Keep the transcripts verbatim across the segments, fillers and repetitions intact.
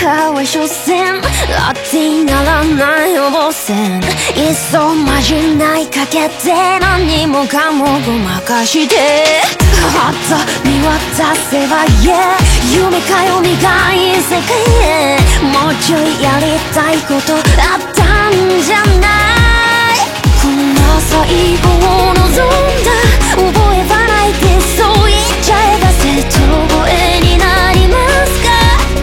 かは所詮ラッティならない予防線いっそまじないかけて何もかもごまかしてはっと見渡せば Yeah 夢かよみがいい世界へもうちょいやりたいことあったんじゃないこんな最後を望んだ覚えばないでそう言っちゃえば瀬戸越えになりますか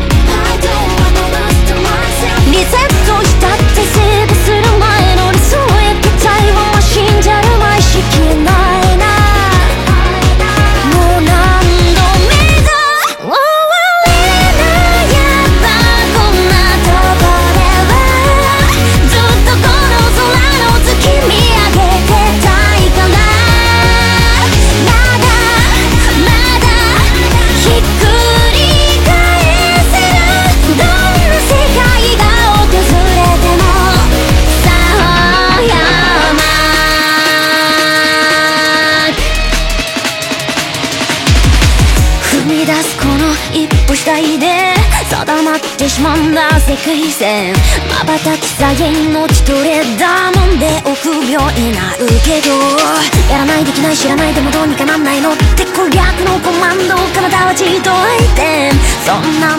リセットしたってセーブする前の理想へ期待はもう死んじゃうまいしきれないなもう何度目だ終われないやっぱこんなとこではずっとこの空の月見上げてたいからまだまだひっくり返せるどんな世界が訪れてもさあやま踏み出すこの一歩次第で定まってしまうんだ世界線瞬きさえ命取れだもんで臆病になるけどやらないできない知らないでもどうにかなんないのって攻略のコマンド体はじっと相手そんな